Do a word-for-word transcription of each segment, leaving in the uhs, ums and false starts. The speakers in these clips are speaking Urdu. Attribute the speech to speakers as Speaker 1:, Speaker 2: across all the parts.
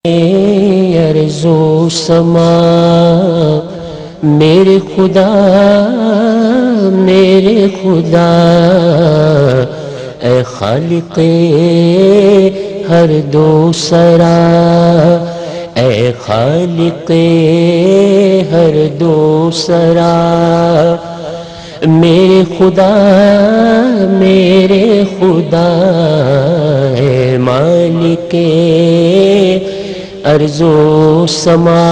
Speaker 1: ارض و سما میرے خدا میرے خدا اے خالق ہر دو سرا اے خالق ہر دو سرا میرے خدا میرے خدا اے مالک ارض و سما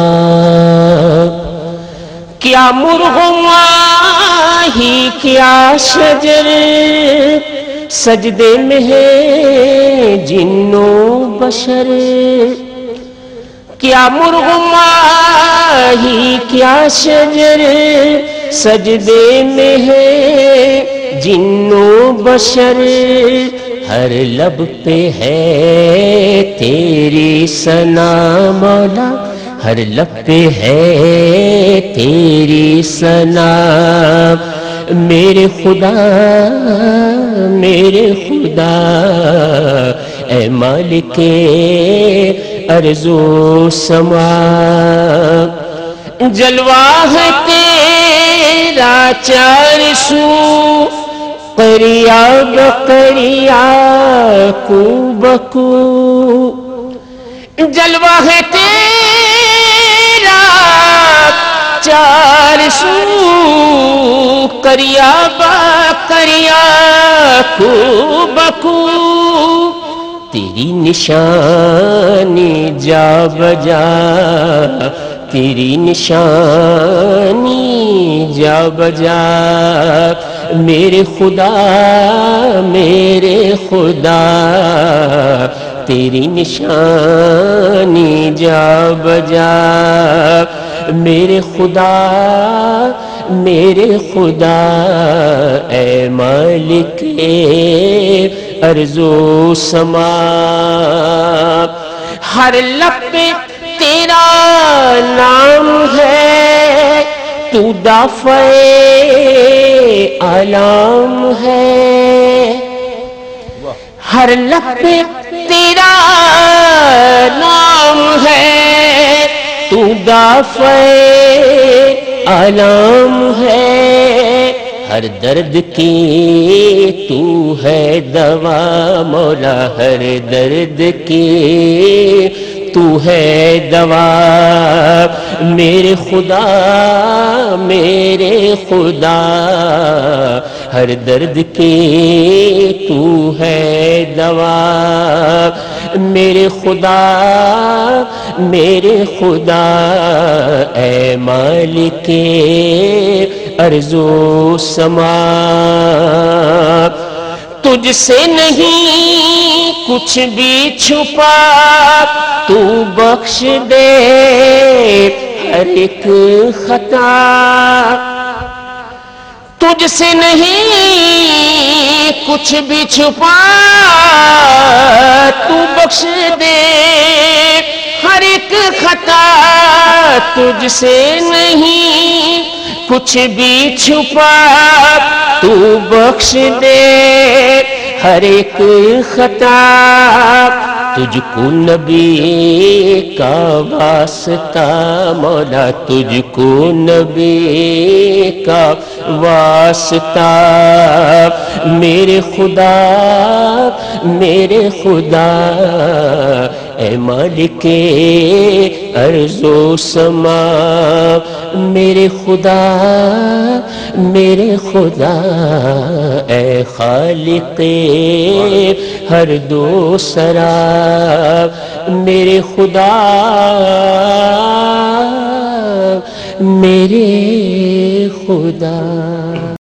Speaker 1: کیا مرغ ماہی کیا شجر سجدے میں ہے جن و بشر کیا مرغ ماہی کیا شجر سجدے میں ہے جن و بشر ہر لب پہ ہے تیری ثنا مولا ہر لب پہ ہے تیری ثنا میرے خدا میرے خدا اے مالک ارض و سما جلوہ ہے تیرا چار سو قریا بقریا کو بکو جلوہ ہے تیرا چار سو قریا بقریا کو بکو تیری نشانی جا بجا تیری نشانی جا بجا میرے خدا میرے خدا تیری نشانی جا بجا میرے خدا میرے خدا اے مالک ارض و سما ہر لب پہ تیرا نام ہے تو دافع عالم ہے ہر لب پہ تیرا نام ہے تو دافع عالم ہے ہر درد کی تو ہے دوا مولا ہر درد کی تو ہے دوا میرے خدا میرے خدا ہر درد کی تو ہے دوا میرے خدا میرے خدا اے مالک ارض و سما تجھ سے نہیں کچھ بھی چھپا تو بخش دے ہر ایک خطا تجھ سے نہیں کچھ بھی چھپا تو بخش دے ہر ایک خطا تجھ سے نہیں کچھ بھی چھپا تو بخش دے ہر ایک خطا تجھ کو نبی کا واسطہ مولا تجھ کو نبی کا واسطہ میرے خدا میرے خدا اے مالک ارض و سما میرے خدا میرے خدا اے خالق ہر دو سرا میرے خدا میرے خدا